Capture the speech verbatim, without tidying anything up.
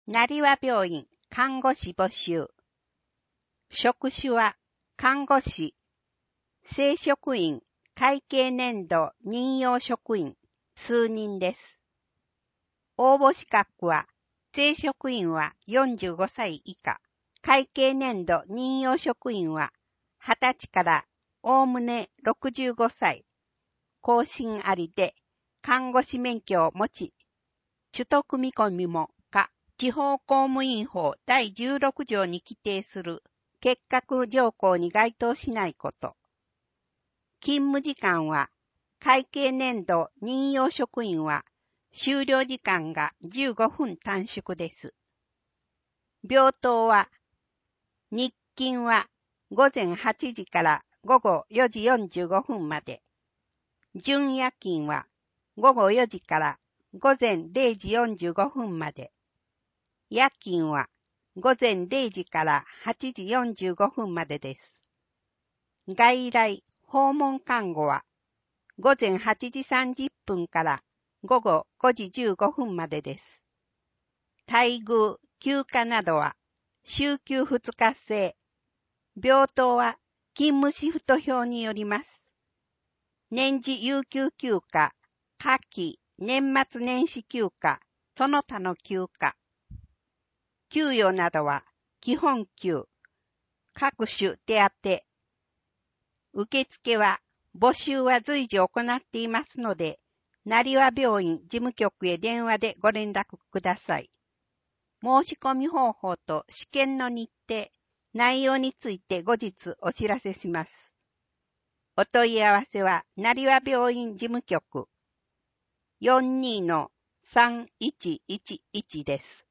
なりわ病院看護師募集。職種は看護師、正職員、会計年度任用職員数人です。応募資格は正職員はよんじゅうごさい以下、会計年度任用職員ははたちからおおむねろくじゅうごさい、更新ありで看護師免許を持ち、取得見込みもか、地方公務員法だいじゅうろくじょうに規定する結核条項に該当しないこと。勤務時間は、会計年度任用職員は、終了時間がじゅうごふん短縮です。病棟は、日勤はごぜんはちじからごごよじよんじゅうごふんまで、準夜勤はごごよじからごぜんれいじよんじゅうごふんまで、夜勤はごぜんれいじからはちじよんじゅうごふんまでです。外来、訪問看護はごぜんはちじさんじゅっぷんからごごごじじゅうごふんまでです。待遇、休暇などは週休ふつか制。病棟は勤務シフト表によります。年次有給休暇、夏季、年末年始休暇、その他の休暇。給与などは基本給、各種手当。受付は募集は随時行っていますので、成和病院事務局へ電話でご連絡ください。申し込み方法と試験の日程、内容について後日お知らせします。お問い合わせは成和病院事務局 よんにーのさんいちいちいち です。